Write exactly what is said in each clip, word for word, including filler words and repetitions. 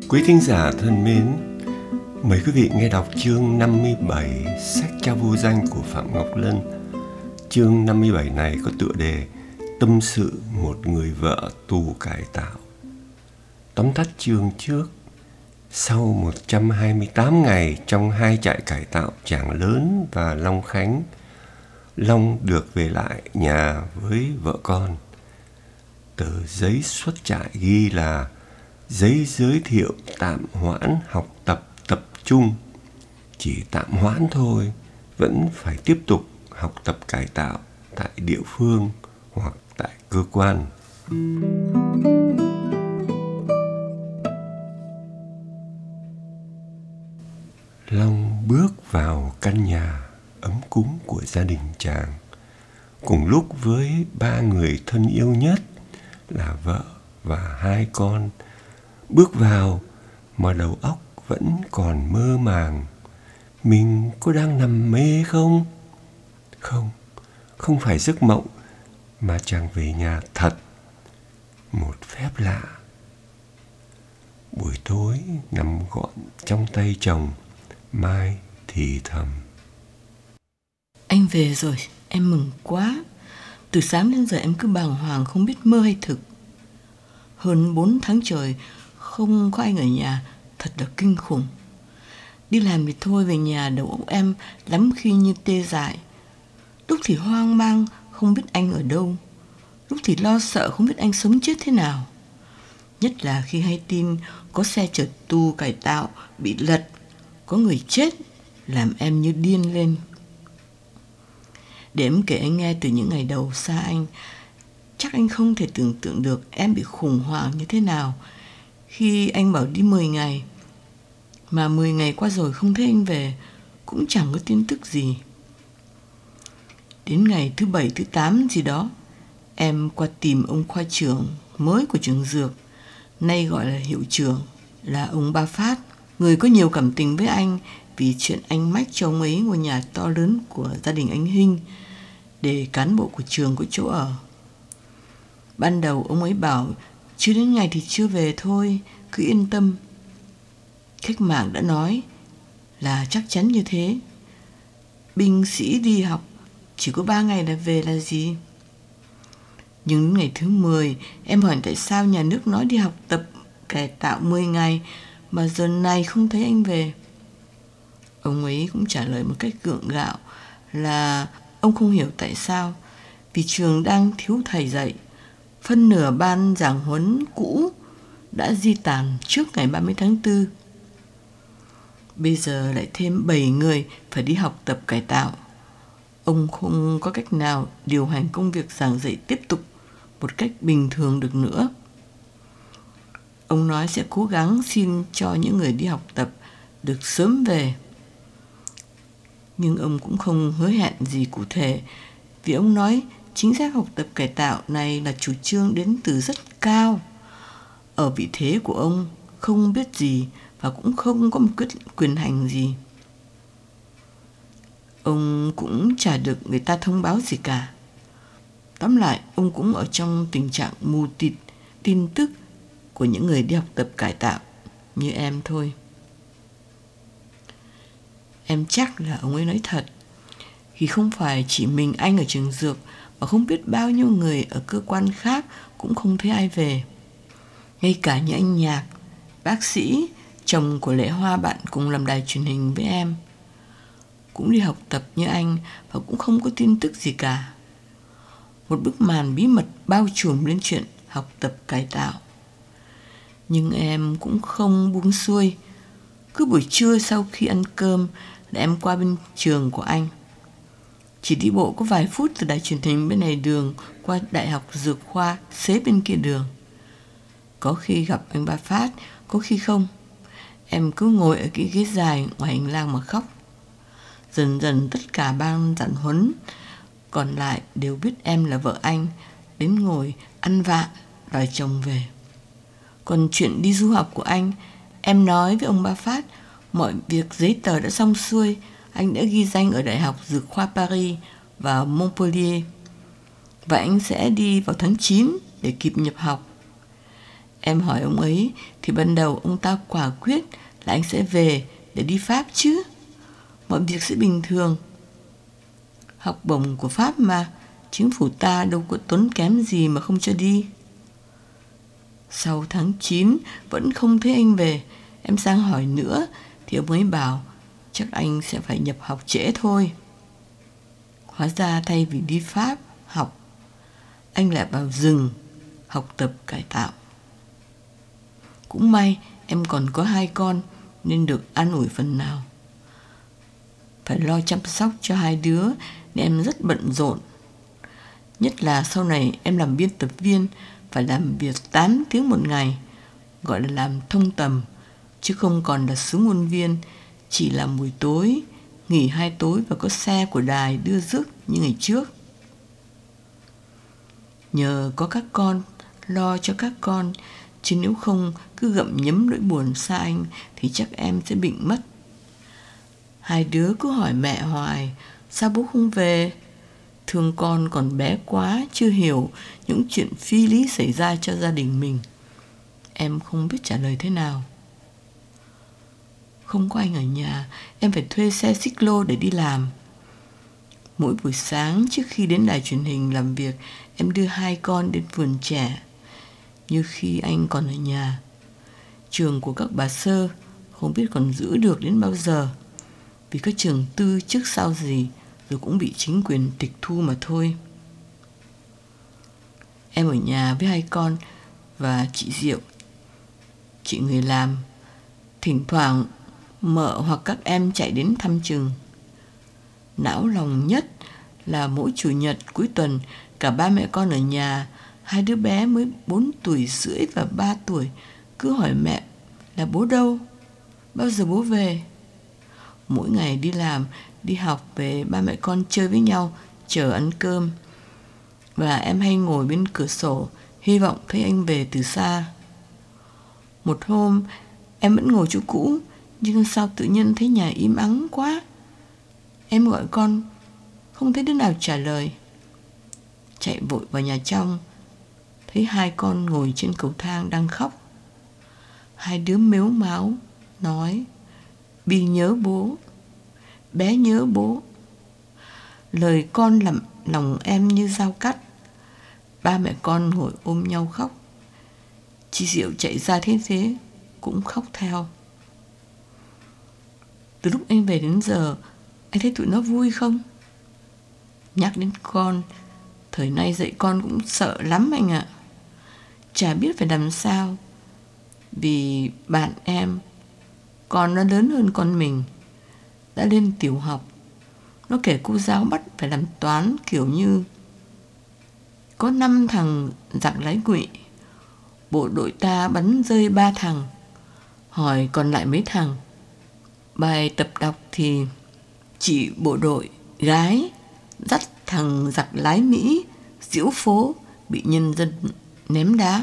Quý thính giả thân mến, mời quý vị nghe đọc chương năm mươi bảy sách Cha Vô Danh của Phạm Ngọc Lân. Chương năm mươi bảy này có tựa đề Tâm sự một người vợ tù cải tạo. Tóm tắt chương trước. Sau một trăm hai mươi tám ngày trong hai trại cải tạo Tràng Lớn và Long Khánh, Long được về lại nhà với vợ con. Tờ giấy xuất trại ghi là giấy giới thiệu tạm hoãn học tập tập trung. Chỉ tạm hoãn thôi, vẫn phải tiếp tục học tập cải tạo tại địa phương hoặc tại cơ quan. Long bước vào căn nhà ấm cúng của gia đình chàng, cùng lúc với ba người thân yêu nhất là vợ và hai con. Bước vào mà đầu óc vẫn còn mơ màng. Mình có đang nằm mê không? Không, không phải giấc mộng, mà chàng về nhà thật. Một phép lạ. Buổi tối nằm gọn trong tay chồng, Mai thì thầm: Anh về rồi, em mừng quá. Từ sáng đến giờ em cứ bàng hoàng không biết mơ hay thực. Hơn bốn tháng trời không có anh ở nhà, thật là kinh khủng. Đi làm thì thôi, về nhà đầu óc em lắm khi như tê dại. Lúc thì hoang mang không biết anh ở đâu, lúc thì lo sợ không biết anh sống chết thế nào. Nhất là khi hay tin có xe chở tù cải tạo bị lật, có người chết, làm em như điên lên. Để em kể anh nghe từ những ngày đầu xa anh, chắc anh không thể tưởng tượng được em bị khủng hoảng như thế nào khi anh bảo đi mười ngày, mà mười ngày qua rồi không thấy anh về, cũng chẳng có tin tức gì. Đến ngày thứ bảy, thứ tám gì đó, em qua tìm ông khoa trưởng mới của trường dược, nay gọi là hiệu trưởng, là ông Ba Phát, người có nhiều cảm tình với anh vì chuyện anh mách cho ông ấy ngôi nhà to lớn của gia đình anh Hinh để cán bộ của trường có chỗ ở. Ban đầu ông ấy bảo chưa đến ngày thì chưa về thôi, cứ yên tâm. Khách mạng đã nói là chắc chắn như thế. Binh sĩ đi học chỉ có ba ngày là về là gì. Nhưng đến ngày thứ mười, em hỏi tại sao nhà nước nói đi học tập cải tạo mười ngày mà giờ này không thấy anh về. Ông ấy cũng trả lời một cách gượng gạo là ông không hiểu tại sao, vì trường đang thiếu thầy dạy. Phân nửa ban giảng huấn cũ đã di tản trước ngày ba mươi tháng tư. Bây giờ lại thêm bảy người phải đi học tập cải tạo. Ông không có cách nào điều hành công việc giảng dạy tiếp tục một cách bình thường được nữa. Ông nói sẽ cố gắng xin cho những người đi học tập được sớm về. Nhưng ông cũng không hứa hẹn gì cụ thể, vì ông nói chính sách học tập cải tạo này là chủ trương đến từ rất cao. Ở vị thế của ông không biết gì và cũng không có một quyết quyền hành gì. Ông cũng chả được người ta thông báo gì cả. Tóm lại, ông cũng ở trong tình trạng mù tịt tin tức của những người đi học tập cải tạo như em thôi. Em chắc là ông ấy nói thật, vì không phải chỉ mình anh ở trường dược, mà không biết bao nhiêu người ở cơ quan khác cũng không thấy ai về. Ngay cả như anh Nhạc, bác sĩ, chồng của Lệ Hoa bạn cùng làm đài truyền hình với em, cũng đi học tập như anh và cũng không có tin tức gì cả. Một bức màn bí mật bao trùm lên chuyện học tập cải tạo. Nhưng em cũng không buông xuôi. Cứ buổi trưa sau khi ăn cơm là em qua bên trường của anh. Chỉ đi bộ có vài phút từ đài truyền hình bên này đường qua đại học dược khoa xế bên kia đường. Có khi gặp anh Ba Phát, có khi không. Em cứ ngồi ở cái ghế dài ngoài hành lang mà khóc. Dần dần tất cả ban giảng huấn còn lại đều biết em là vợ anh, đến ngồi ăn vạ đòi chồng về. Còn chuyện đi du học của anh, em nói với ông Ba Phát mọi việc giấy tờ đã xong xuôi. Anh đã ghi danh ở Đại học Dược khoa Paris và Montpellier, và anh sẽ đi vào tháng chín để kịp nhập học. Em hỏi ông ấy thì ban đầu ông ta quả quyết là anh sẽ về để đi Pháp chứ. Mọi việc sẽ bình thường. Học bổng của Pháp mà, chính phủ ta đâu có tốn kém gì mà không cho đi. Sau tháng chín vẫn không thấy anh về. Em sang hỏi nữa thì ông ấy bảo chắc anh sẽ phải nhập học trễ thôi. Hóa ra thay vì đi Pháp học, anh lại vào rừng học tập cải tạo. Cũng may em còn có hai con nên được an ủi phần nào. Phải lo chăm sóc cho hai đứa nên em rất bận rộn. Nhất là sau này em làm biên tập viên, phải làm việc tám tiếng một ngày, gọi là làm thông tầm, chứ không còn là sứ ngôn viên, chỉ làm buổi tối, nghỉ hai tối và có xe của đài đưa rước như ngày trước. Nhờ có các con, lo cho các con, chứ nếu không cứ gặm nhấm nỗi buồn xa anh thì chắc em sẽ bệnh mất. Hai đứa cứ hỏi mẹ hoài, sao bố không về? Thương con còn bé quá, chưa hiểu những chuyện phi lý xảy ra cho gia đình mình. Em không biết trả lời thế nào. Không có anh ở nhà, em phải thuê xe xích lô để đi làm. Mỗi buổi sáng trước khi đến đài truyền hình làm việc, em đưa hai con đến vườn trẻ, như khi anh còn ở nhà. Trường của các bà Sơ không biết còn giữ được đến bao giờ, vì các trường tư trước sau gì rồi cũng bị chính quyền tịch thu mà thôi. Em ở nhà với hai con và chị Diệu, chị người làm. Thỉnh thoảng mợ hoặc các em chạy đến thăm trường. Não lòng nhất là mỗi chủ nhật cuối tuần, cả ba mẹ con ở nhà. Hai đứa bé mới bốn tuổi rưỡi và ba tuổi cứ hỏi mẹ là bố đâu, bao giờ bố về. Mỗi ngày đi làm, đi học về, ba mẹ con chơi với nhau, chờ ăn cơm. Và em hay ngồi bên cửa sổ, hy vọng thấy anh về từ xa. Một hôm, em vẫn ngồi chỗ cũ, nhưng sao tự nhiên thấy nhà im ắng quá. Em gọi con, không thấy đứa nào trả lời. Chạy vội vào nhà trong, thấy hai con ngồi trên cầu thang đang khóc. Hai đứa mếu máo, nói, Bi nhớ bố, bé nhớ bố. Lời con làm lòng em như dao cắt. Ba mẹ con ngồi ôm nhau khóc. Chị Diệu chạy ra thế thế cũng khóc theo. Từ lúc anh về đến giờ, anh thấy tụi nó vui không? Nhắc đến con, thời nay dạy con cũng sợ lắm anh ạ. Chả biết phải làm sao. Vì bạn em, con nó lớn hơn con mình, đã lên tiểu học. Nó kể cô giáo bắt phải làm toán kiểu như có năm thằng giặc lái quỵ, bộ đội ta bắn rơi ba thằng, hỏi còn lại mấy thằng. Bài tập đọc thì chị bộ đội gái dắt thằng giặc lái Mỹ diễu phố, bị nhân dân ném đá.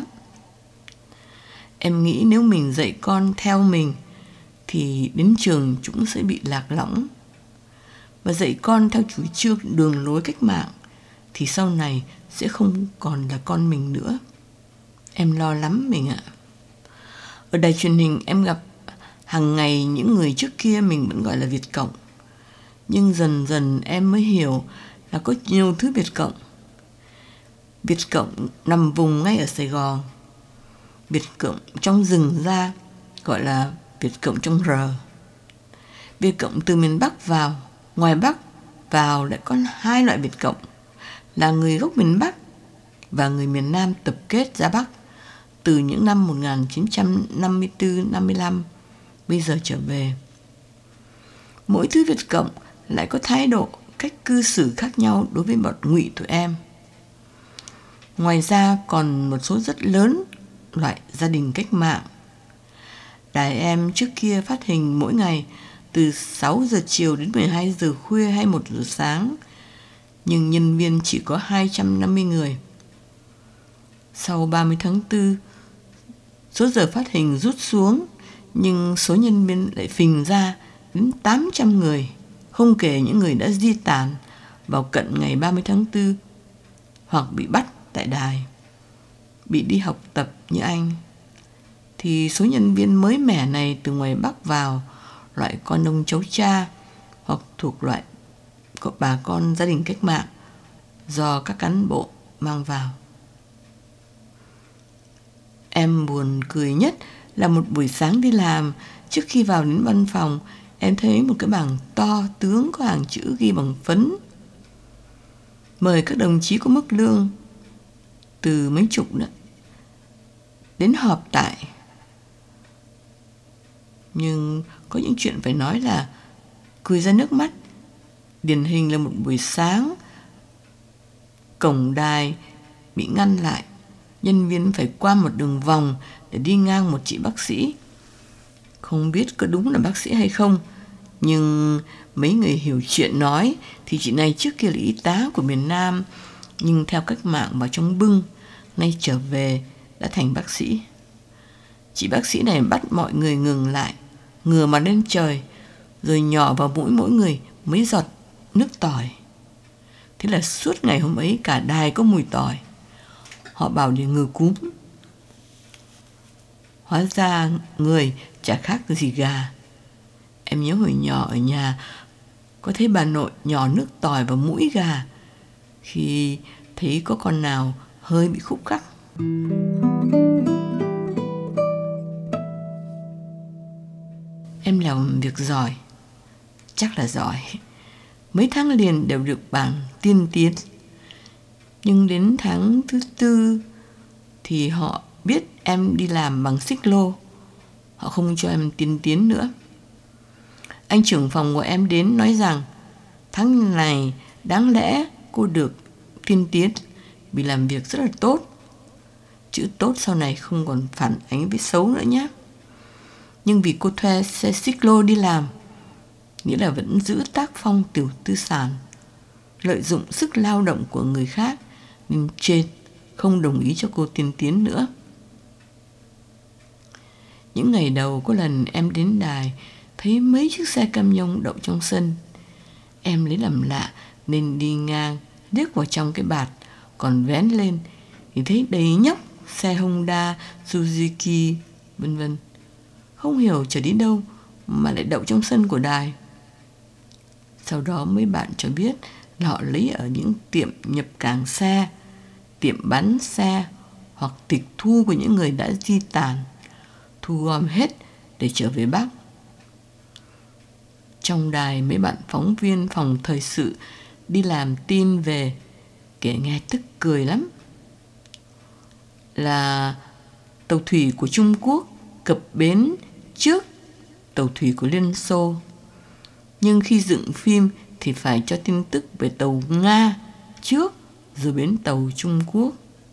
Em nghĩ nếu mình dạy con theo mình thì đến trường chúng sẽ bị lạc lõng. Và dạy con theo chủ trương đường lối cách mạng thì sau này sẽ không còn là con mình nữa. Em lo lắm mình ạ. Ở đài truyền hình em gặp hàng ngày những người trước kia mình vẫn gọi là Việt Cộng. Nhưng dần dần em mới hiểu là có nhiều thứ Việt Cộng. Việt Cộng nằm vùng ngay ở Sài Gòn. Việt Cộng trong rừng ra gọi là Việt Cộng trong rờ. Việt Cộng từ miền Bắc vào, ngoài Bắc vào lại có hai loại Việt Cộng, là người gốc miền Bắc và người miền Nam tập kết ra Bắc từ những năm một nghìn chín trăm năm mươi tư năm mươi lăm, bây giờ trở về. Mỗi thứ Việt Cộng lại có thái độ, cách cư xử khác nhau đối với bọn ngụy tụi em. Ngoài ra còn một số rất lớn loại gia đình cách mạng. Đài em trước kia phát hình mỗi ngày từ sáu giờ chiều đến mười hai giờ khuya hay một giờ sáng, nhưng nhân viên chỉ có hai trăm năm mươi người. Sau ba mươi tháng tư, số giờ phát hình rút xuống, nhưng số nhân viên lại phình ra đến tám trăm người, không kể những người đã di tản vào cận ngày ba mươi tháng tư hoặc bị bắt tại đài, bị đi học tập như anh. thì số nhân viên mới mẻ này từ ngoài Bắc vào, loại con ông cháu cha hoặc thuộc loại bà con gia đình cách mạng do các cán bộ mang vào. Em buồn cười nhất là một buổi sáng đi làm, trước khi vào đến văn phòng, em thấy một cái bảng to tướng có hàng chữ ghi bằng phấn: mời các đồng chí có mức lương từ mấy chục nữa đến họp tại. Nhưng có những chuyện phải nói là cười ra nước mắt. Điển hình là một buổi sáng, cổng đài bị ngăn lại, nhân viên phải qua một đường vòng để đi ngang một chị bác sĩ. Không biết có đúng là bác sĩ hay không, nhưng mấy người hiểu chuyện nói thì chị này trước kia là y tá của miền Nam, nhưng theo cách mạng vào trong bưng, nay trở về đã thành bác sĩ. Chị bác sĩ này bắt mọi người ngừng lại, ngửa mặt lên trời, rồi nhỏ vào mũi mỗi người mấy giọt nước tỏi. Thế là suốt ngày hôm ấy cả đài có mùi tỏi. Họ bảo để ngừa cúm. Hóa ra người chả khác gì gà. Em nhớ hồi nhỏ ở nhà có thấy bà nội nhỏ nước tỏi vào mũi gà khi thấy có con nào hơi bị khúc khắc. Em làm việc giỏi, chắc là giỏi. Mấy tháng liền đều được bảng tiên tiến. Nhưng đến tháng thứ tư thì họ biết em đi làm bằng xích lô. Họ không cho em tiên tiến nữa. Anh trưởng phòng của em đến nói rằng tháng này đáng lẽ cô được tiên tiến vì làm việc rất là tốt. Chữ tốt sau này không còn phản ánh với xấu nữa nhé. Nhưng vì cô thuê xe xích lô đi làm, nghĩa là vẫn giữ tác phong tiểu tư sản, lợi dụng sức lao động của người khác, nên trên không đồng ý cho cô tiên tiến nữa. Những ngày đầu có lần em đến đài, thấy mấy chiếc xe cam nhông đậu trong sân. Em lấy làm lạ nên đi ngang, liếc vào trong cái bạt, còn vén lên thì thấy đầy nhóc xe Honda, Suzuki, vân vân. Không hiểu chở đi đâu mà lại đậu trong sân của đài. Sau đó mấy bạn cho biết là họ lấy ở những tiệm nhập cảng xe, tiệm bán xe hoặc tịch thu của những người đã di tản, thu gom hết để trở về Bắc. Trong đài, mấy bạn phóng viên phòng thời sự đi làm tin về, kể nghe tức cười lắm. Là tàu thủy của Trung Quốc cập bến trước tàu thủy của Liên Xô. Nhưng khi dựng phim thì phải cho tin tức về tàu Nga trước rồi bến tàu Trung Quốc.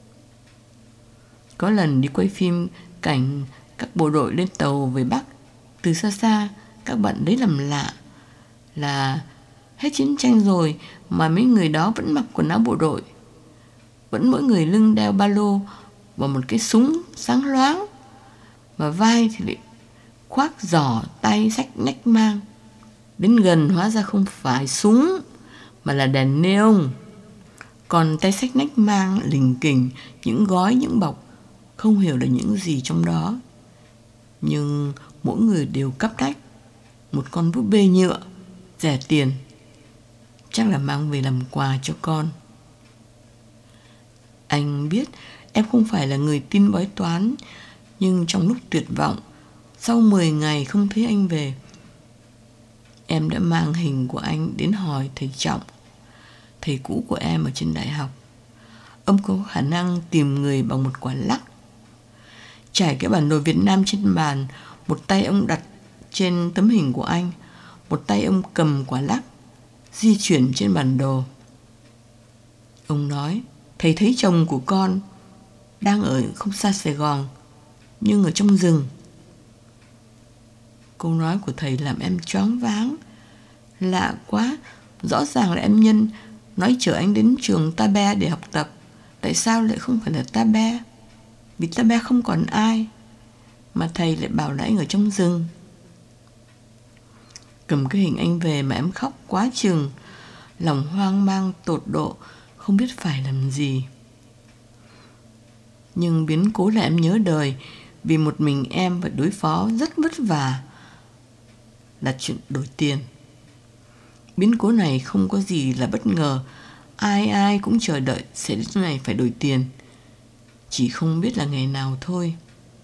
Có lần đi quay phim cảnh các bộ đội lên tàu về Bắc, từ xa xa các bạn lấy làm lạ là hết chiến tranh rồi mà mấy người đó vẫn mặc quần áo bộ đội, vẫn mỗi người lưng đeo ba lô và một cái súng sáng loáng, mà vai thì lại khoác giỏ, tay xách nách mang. Đến gần hóa ra không phải súng mà là đèn neon. Còn tay xách nách mang lình kình những gói, những bọc, không hiểu là những gì trong đó. Nhưng mỗi người đều cắp nách một con búp bê nhựa rẻ tiền, chắc là mang về làm quà cho con. Anh biết em không phải là người tin bói toán, nhưng trong lúc tuyệt vọng, sau mười ngày không thấy anh về, em đã mang hình của anh đến hỏi thầy Trọng, thầy cũ của em ở trên đại học. Ông có khả năng tìm người bằng một quả lắc. Trải cái bản đồ Việt Nam trên bàn, một tay ông đặt trên tấm hình của anh, một tay ông cầm quả lắc, di chuyển trên bản đồ. Ông nói, thầy thấy chồng của con đang ở không xa Sài Gòn, nhưng ở trong rừng. Câu nói của thầy làm em choáng váng. Lạ quá, rõ ràng là em Nhân nói chở anh đến trường Ta Be để học tập. Tại sao lại không phải là Ta Be? Vì Ta Be không còn ai, mà thầy lại bảo là anh ở trong rừng. Cầm cái hình anh về mà em khóc quá chừng, lòng hoang mang tột độ, không biết phải làm gì. Nhưng biến cố là em nhớ đời, vì một mình em phải đối phó rất vất vả là chuyện đổi tiền. Biến cố này không có gì là bất ngờ, ai ai cũng chờ đợi sẽ đến ngày phải đổi tiền, chỉ không biết là ngày nào thôi.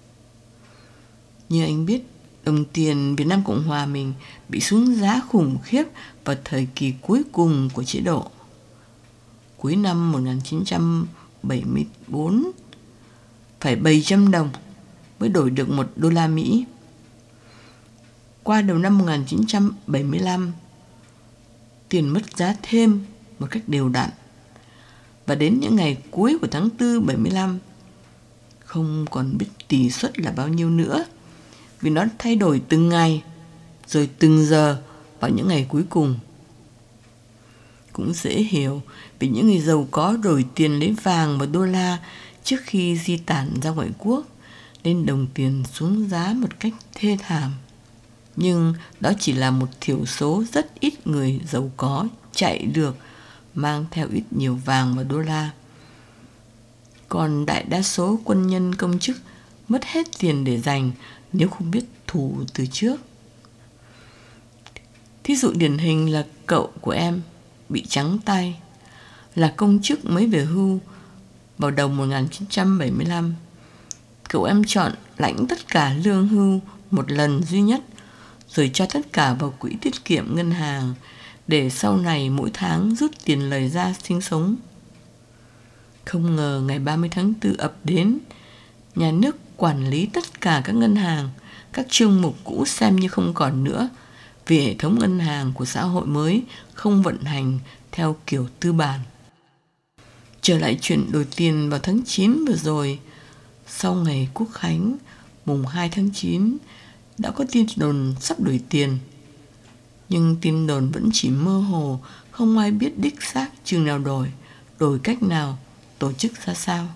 Như anh biết, đồng tiền Việt Nam Cộng Hòa mình bị xuống giá khủng khiếp vào thời kỳ cuối cùng của chế độ. Cuối năm một nghìn chín trăm bảy mươi bốn, phải bảy trăm đồng mới đổi được một đô la Mỹ. Qua đầu năm một nghìn chín trăm bảy mươi lăm, tiền mất giá thêm một cách đều đặn. Và đến những ngày cuối của tháng tư bảy mươi lăm, không còn biết tỷ suất là bao nhiêu nữa, vì nó thay đổi từng ngày, rồi từng giờ vào những ngày cuối cùng. Cũng dễ hiểu vì những người giàu có đổi tiền lấy vàng và đô la trước khi di tản ra ngoại quốc, nên đồng tiền xuống giá một cách thê thảm. Nhưng đó chỉ là một thiểu số rất ít người giàu có chạy được mang theo ít nhiều vàng và đô la. Còn đại đa số quân nhân công chức mất hết tiền để dành nếu không biết thủ từ trước. Thí dụ điển hình là cậu của em bị trắng tay, là công chức mới về hưu vào đầu một nghìn chín trăm bảy mươi lăm. Cậu em chọn lãnh tất cả lương hưu một lần duy nhất, rồi cho tất cả vào quỹ tiết kiệm ngân hàng để sau này mỗi tháng rút tiền lời ra sinh sống. Không ngờ ngày ba mươi tháng tư ập đến, nhà nước quản lý tất cả các ngân hàng, các chương mục cũ xem như không còn nữa, vì hệ thống ngân hàng của xã hội mới không vận hành theo kiểu tư bản. Trở lại chuyện đổi tiền vào tháng chín vừa rồi, sau ngày Quốc khánh mùng hai tháng chín, đã có tin đồn sắp đổi tiền. Nhưng tin đồn vẫn chỉ mơ hồ, không ai biết đích xác chừng nào đổi, đổi cách nào, tổ chức ra sao.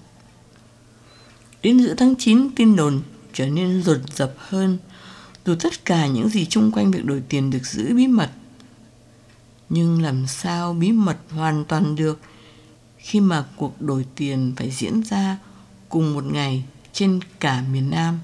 Đến giữa tháng chín, tin đồn trở nên dồn dập hơn, dù tất cả những gì chung quanh việc đổi tiền được giữ bí mật. Nhưng làm sao bí mật hoàn toàn được khi mà cuộc đổi tiền phải diễn ra cùng một ngày trên cả miền Nam?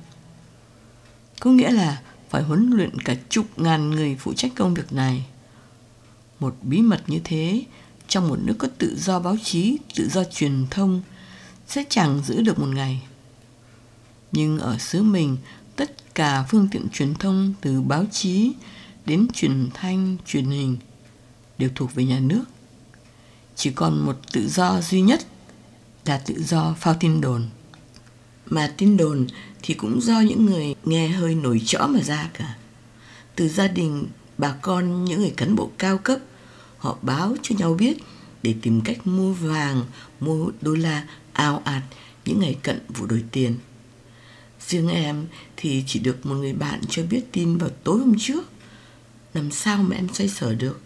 Có nghĩa là phải huấn luyện cả chục ngàn người phụ trách công việc này. Một bí mật như thế, trong một nước có tự do báo chí, tự do truyền thông, sẽ chẳng giữ được một ngày. Nhưng ở xứ mình, tất cả phương tiện truyền thông từ báo chí đến truyền thanh, truyền hình đều thuộc về nhà nước. Chỉ còn một tự do duy nhất là tự do phao tin đồn. Mà tin đồn thì cũng do những người nghe hơi nổi trõ mà ra cả. Từ gia đình, bà con, những người cán bộ cao cấp, họ báo cho nhau biết để tìm cách mua vàng, mua đô la ào ạt những ngày cận vụ đổi tiền. Riêng em thì chỉ được một người bạn cho biết tin vào tối hôm trước. Làm sao mà em xoay sở được?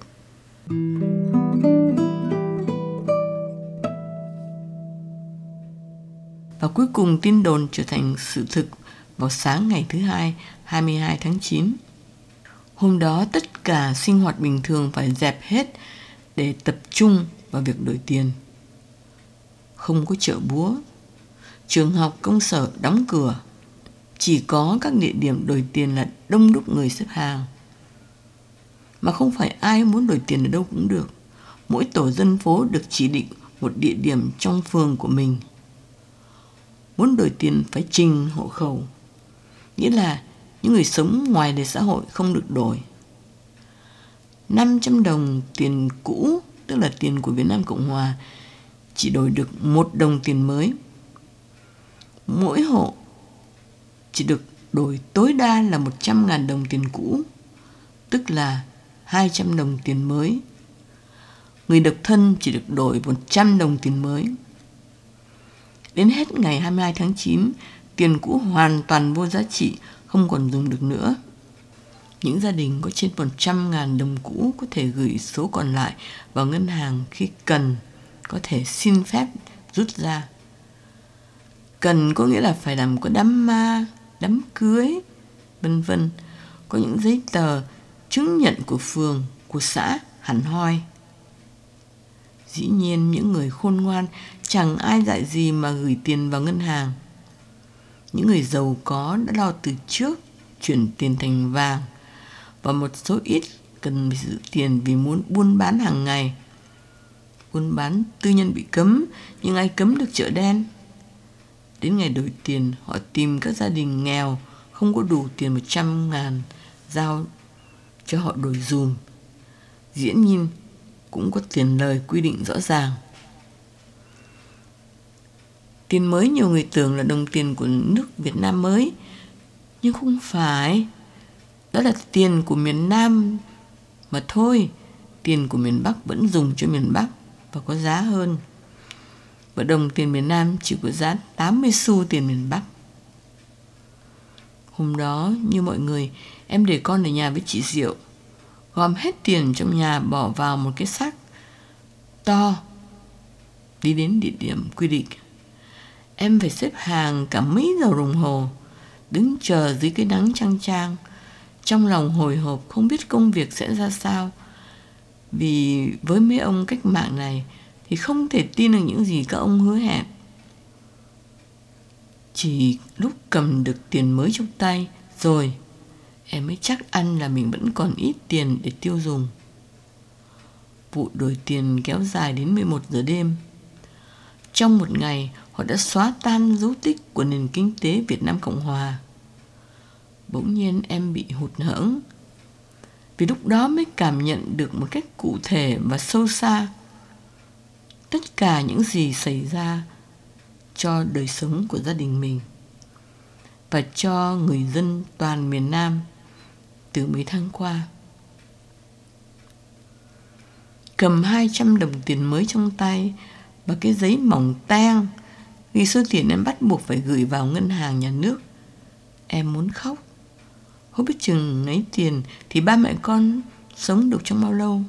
Và cuối cùng tin đồn trở thành sự thực vào sáng ngày thứ hai, hai mươi hai tháng chín. Hôm đó tất cả sinh hoạt bình thường phải dẹp hết để tập trung vào việc đổi tiền. Không có chợ búa, trường học, công sở đóng cửa. Chỉ có các địa điểm đổi tiền là đông đúc người xếp hàng. Mà không phải ai muốn đổi tiền ở đâu cũng được. Mỗi tổ dân phố được chỉ định một địa điểm trong phường của mình. Muốn đổi tiền phải trình hộ khẩu, nghĩa là những người sống ngoài đời xã hội không được đổi. năm trăm đồng tiền cũ, tức là tiền của Việt Nam Cộng Hòa, chỉ đổi được một đồng tiền mới. Mỗi hộ chỉ được đổi tối đa là một trăm ngàn đồng tiền cũ, tức là hai trăm đồng tiền mới. Người độc thân chỉ được đổi một trăm đồng tiền mới. Đến hết ngày hai mươi hai tháng chín, tiền cũ hoàn toàn vô giá trị, không còn dùng được nữa. Những gia đình có trên một trăm ngàn đồng cũ có thể gửi số còn lại vào ngân hàng khi cần, có thể xin phép rút ra. Cần có nghĩa là phải làm có đám ma, đám cưới, vân vân, có những giấy tờ chứng nhận của phường, của xã hẳn hoi. Dĩ nhiên những người khôn ngoan chẳng ai dạy gì mà gửi tiền vào ngân hàng. Những người giàu có đã lo từ trước chuyển tiền thành vàng, và một số ít cần phải giữ tiền vì muốn buôn bán hàng ngày. Buôn bán tư nhân bị cấm, nhưng ai cấm được chợ đen? Đến ngày đổi tiền, họ tìm các gia đình nghèo không có đủ tiền một trăm ngàn, giao cho họ đổi dùm. Dĩ nhiên cũng có tiền lời quy định rõ ràng. Tiền mới nhiều người tưởng là đồng tiền của nước Việt Nam mới, nhưng không phải. Đó là tiền của miền Nam mà thôi. Tiền của miền Bắc vẫn dùng cho miền Bắc và có giá hơn. Và đồng tiền miền Nam chỉ có giá tám mươi xu tiền miền Bắc. Hôm đó, như mọi người, em để con ở nhà với chị Diệu, gom hết tiền trong nhà bỏ vào một cái xác to, đi đến địa điểm quy định. Em phải xếp hàng cả mấy giờ đồng hồ, đứng chờ dưới cái nắng chang chang, trong lòng hồi hộp không biết công việc sẽ ra sao. Vì với mấy ông cách mạng này thì không thể tin được những gì các ông hứa hẹn. Chỉ lúc cầm được tiền mới trong tay rồi, em mới chắc ăn là mình vẫn còn ít tiền để tiêu dùng. Vụ đổi tiền kéo dài đến mười một giờ đêm. Trong một ngày, họ đã xóa tan dấu tích của nền kinh tế Việt Nam Cộng Hòa. Bỗng nhiên em bị hụt hẫng, vì lúc đó mới cảm nhận được một cách cụ thể và sâu xa tất cả những gì xảy ra cho đời sống của gia đình mình và cho người dân toàn miền Nam từ mấy tháng qua. Cầm hai trăm đồng tiền mới trong tay và cái giấy mỏng tang ghi số tiền em bắt buộc phải gửi vào ngân hàng nhà nước, em muốn khóc. Không biết chừng lấy tiền thì ba mẹ con sống được trong bao lâu.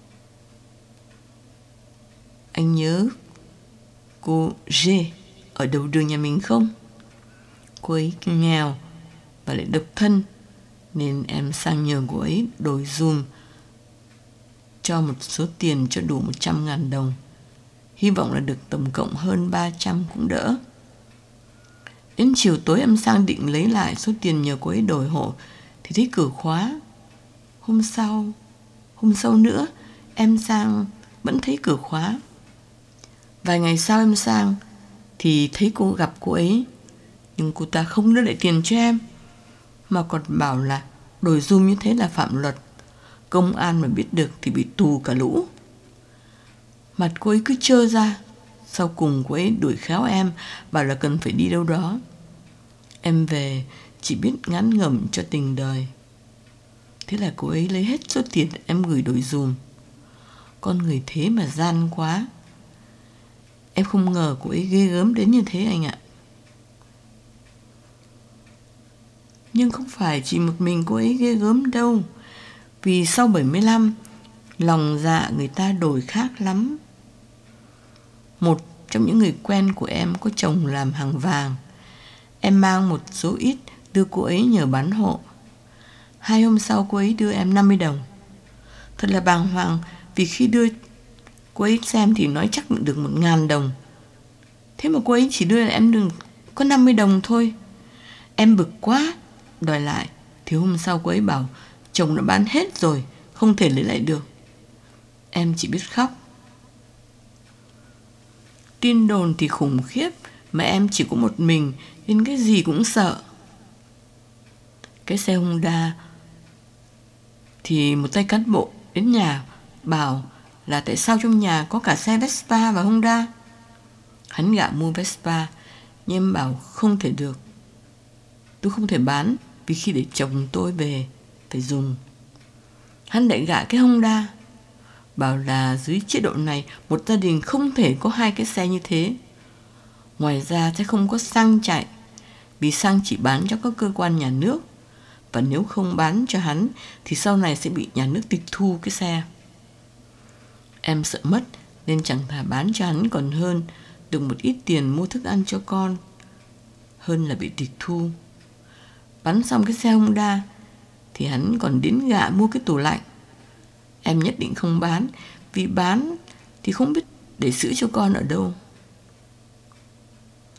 Anh nhớ cô G ở đầu đường nhà mình không? Cô ấy nghèo và lại độc thân, nên em sang nhờ cô ấy đổi dùm cho một số tiền cho đủ một trăm ngàn đồng. Hy vọng là được tổng cộng hơn ba trăm cũng đỡ. Đến chiều tối em sang định lấy lại số tiền nhờ cô ấy đổi hộ thì thấy cửa khóa. Hôm sau, hôm sau nữa em sang vẫn thấy cửa khóa. Vài ngày sau em sang thì thấy cô gặp cô ấy, nhưng cô ta không đưa lại tiền cho em, mà còn bảo là đổi dùm như thế là phạm luật. Công an mà biết được thì bị tù cả lũ. Mặt cô ấy cứ trơ ra. Sau cùng cô ấy đuổi khéo em, bảo là cần phải đi đâu đó. Em về chỉ biết ngán ngẩm cho tình đời. Thế là cô ấy lấy hết số tiền em gửi đổi dùm. Con người thế mà gian quá. Em không ngờ cô ấy ghê gớm đến như thế anh ạ. Nhưng không phải chỉ một mình cô ấy ghê gớm đâu. Vì sau bảy mươi lăm, lòng dạ người ta đổi khác lắm. Một trong những người quen của em có chồng làm hàng vàng. Em mang một số ít đưa cô ấy nhờ bán hộ. Hai hôm sau cô ấy đưa em năm mươi đồng. Thật là bàng hoàng, vì khi đưa cô ấy xem thì nói chắc được một ngàn đồng. Thế mà cô ấy chỉ đưa em được có năm mươi đồng thôi. Em bực quá, đòi lại. Thì hôm sau cô ấy bảo chồng đã bán hết rồi, không thể lấy lại được. Em chỉ biết khóc. Tin đồn thì khủng khiếp, mà em chỉ có một mình nên cái gì cũng sợ. Cái xe Honda thì một tay cán bộ đến nhà bảo là tại sao trong nhà có cả xe Vespa và Honda. Hắn gạ mua Vespa, nhưng em bảo không thể được. Tôi không thể bán vì khi để chồng tôi về phải dùng. Hắn lại gạ cái Honda, bảo là dưới chế độ này một gia đình không thể có hai cái xe như thế. Ngoài ra sẽ không có xăng chạy, vì xăng chỉ bán cho các cơ quan nhà nước, và nếu không bán cho hắn thì sau này sẽ bị nhà nước tịch thu cái xe. Em sợ mất nên chẳng thà bán cho hắn còn hơn, được một ít tiền mua thức ăn cho con, hơn là bị tịch thu. Bán xong cái xe Honda thì hắn còn đến gạ mua cái tủ lạnh. Em nhất định không bán, vì bán thì không biết để sữa cho con ở đâu.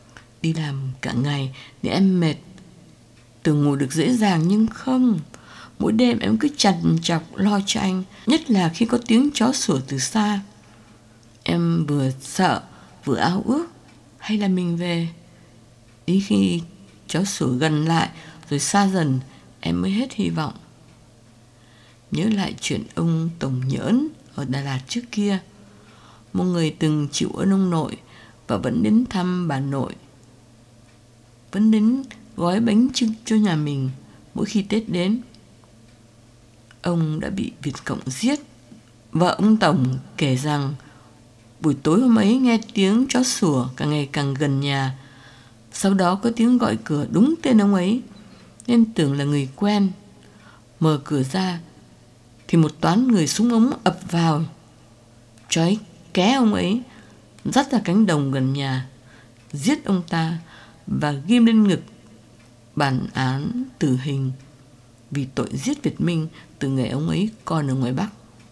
Đi làm cả ngày nên em mệt, tưởng ngủ được dễ dàng nhưng không. Mỗi đêm em cứ trằn trọc lo cho anh, nhất là khi có tiếng chó sủa từ xa. Em vừa sợ vừa ao ước hay là mình về. Đến khi chó sủa gần lại rồi xa dần, em mới hết hy vọng. Nhớ lại chuyện ông Tổng Nhỡn ở Đà Lạt trước kia, một người từng chịu ơn ông nội và vẫn đến thăm bà nội, vẫn đến gói bánh chưng cho nhà mình mỗi khi Tết đến. Ông đã bị Việt Cộng giết. Vợ ông Tổng kể rằng buổi tối hôm ấy nghe tiếng chó sủa càng ngày càng gần nhà. Sau đó có tiếng gọi cửa đúng tên ông ấy, nên tưởng là người quen. Mở cửa ra thì một toán người súng ống ập vào, trói ké ông ấy, dắt ra cánh đồng gần nhà, giết ông ta và ghim lên ngực bản án tử hình vì tội giết Việt Minh từ ngày ông ấy còn ở ngoài Bắc.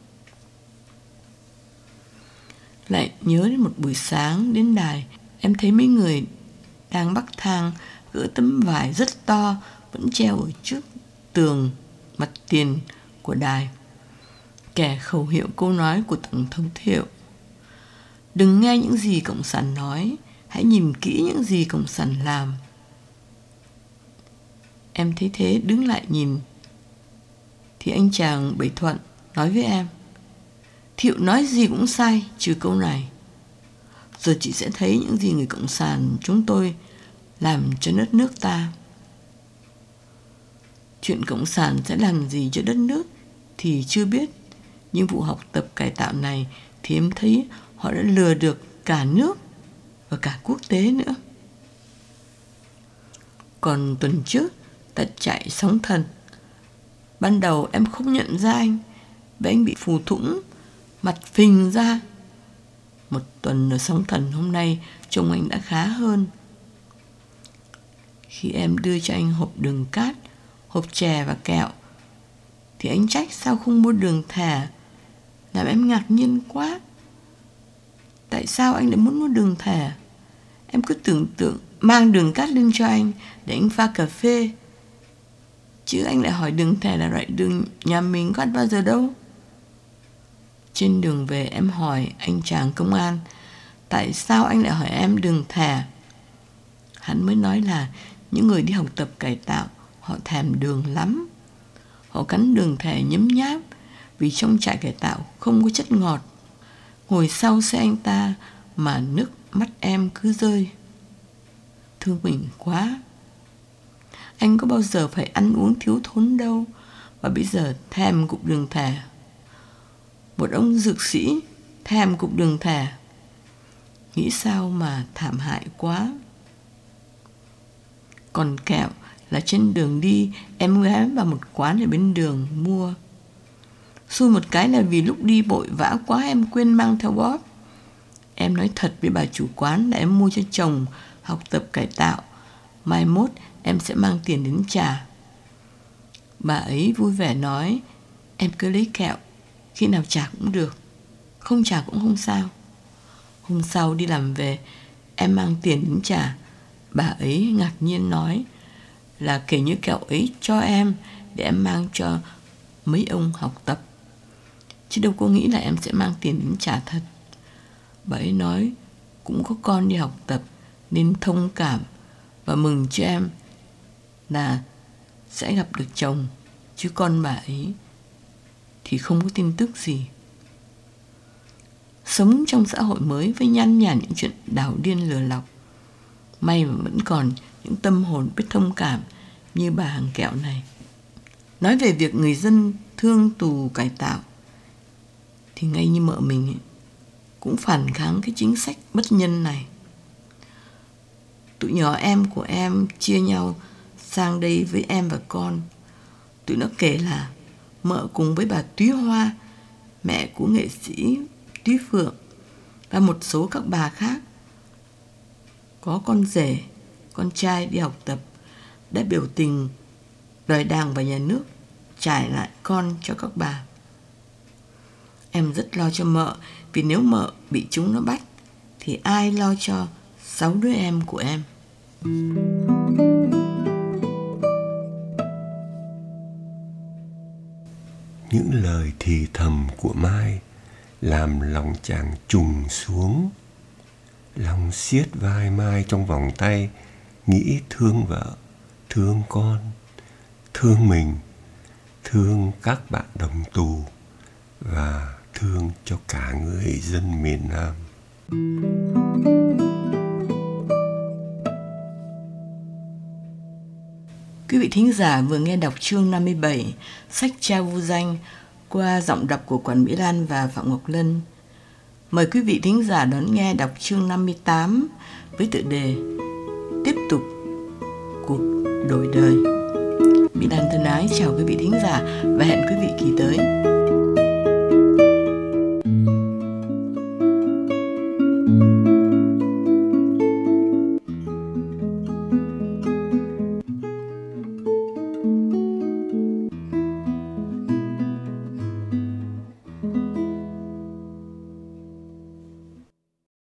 Lại nhớ đến một buổi sáng đến đài, em thấy mấy người đang bắc thang gỡ tấm vải rất to vẫn treo ở trước tường mặt tiền của đài, kẻ khẩu hiệu câu nói của Tổng thống Thiệu: đừng nghe những gì Cộng sản nói, hãy nhìn kỹ những gì Cộng sản làm. Em thấy thế đứng lại nhìn, thì anh chàng Bảy Thuận nói với em: Thiệu nói gì cũng sai trừ câu này. Giờ chị sẽ thấy những gì người Cộng sản chúng tôi làm cho đất nước ta. Chuyện Cộng sản sẽ làm gì cho đất nước thì chưa biết, nhưng vụ học tập cải tạo này thì em thấy họ đã lừa được cả nước và cả quốc tế nữa. Còn tuần trước tại trại Sóng Thần, ban đầu em không nhận ra anh, vì anh bị phù thủng, mặt phình ra. Một tuần ở Sóng Thần hôm nay trông anh đã khá hơn. Khi em đưa cho anh hộp đường cát, hộp chè và kẹo, thì anh trách sao không mua đường thẻ, làm em ngạc nhiên quá. Tại sao anh lại muốn mua đường thẻ? Em cứ tưởng tượng mang đường cát lên cho anh để anh pha cà phê, chứ anh lại hỏi đường thẻ là loại đường nhà mình có ăn bao giờ đâu. Trên đường về em hỏi anh chàng công an tại sao anh lại hỏi em đường thẻ. Hắn mới nói là những người đi học tập cải tạo họ thèm đường lắm. Họ cắn đường thẻ nhấm nháp vì trong trại cải tạo không có chất ngọt. Ngồi sau xe anh ta mà nước mắt em cứ rơi. Thương mình quá. Anh có bao giờ phải ăn uống thiếu thốn đâu, và bây giờ thèm cục đường thẻ. Một ông dược sĩ thèm cục đường thẻ. Nghĩ sao mà thảm hại quá. Còn kẹo là trên đường đi em ghé vào một quán ở bên đường mua. Xui một cái là vì lúc đi vội vã quá em quên mang theo bóp. Em nói thật với bà chủ quán là em mua cho chồng học tập cải tạo, mai mốt em sẽ mang tiền đến trả. Bà ấy vui vẻ nói em cứ lấy kẹo, khi nào trả cũng được, không trả cũng không sao. Hôm sau đi làm về, em mang tiền đến trả. Bà ấy ngạc nhiên nói là kể như kẹo ấy cho em để em mang cho mấy ông học tập, chứ đâu có nghĩ là em sẽ mang tiền đến trả thật. Bà ấy nói cũng có con đi học tập nên thông cảm và mừng cho em là sẽ gặp được chồng, chứ con bà ấy thì không có tin tức gì. Sống trong xã hội mới với nhan nhản những chuyện đảo điên lừa lọc, may mà vẫn còn những tâm hồn biết thông cảm như bà hàng kẹo này. Nói về việc người dân thương tù cải tạo thì ngay như mợ mình ấy, cũng phản kháng cái chính sách bất nhân này. Tụi nhỏ em của em chia nhau sang đây với em và con. Tụi nó kể là mợ cùng với bà Túy Hoa, mẹ của nghệ sĩ Túy Phượng, và một số các bà khác có con rể, con trai đi học tập đã biểu tình đòi Đảng và nhà nước trả lại con cho các bà. Em rất lo cho mợ, vì nếu mợ bị chúng nó bắt thì ai lo cho sáu đứa em của em. Những lời thì thầm của Mai làm lòng chàng trùng xuống. Lòng siết vai Mai trong vòng tay, nghĩ thương vợ, thương con, thương mình, thương các bạn đồng tù và thương cho cả người dân miền Nam. Quý vị thính giả vừa nghe đọc chương năm mươi bảy sách Cha Vô Danh qua giọng đọc của Quản Mỹ Lan và Phạm Ngọc Lân. Mời quý vị thính giả đón nghe đọc chương năm mươi tám với tựa đề Tiếp tục cuộc đổi đời. Mỹ Lan thân ái chào quý vị thính giả và hẹn quý vị kỳ tới.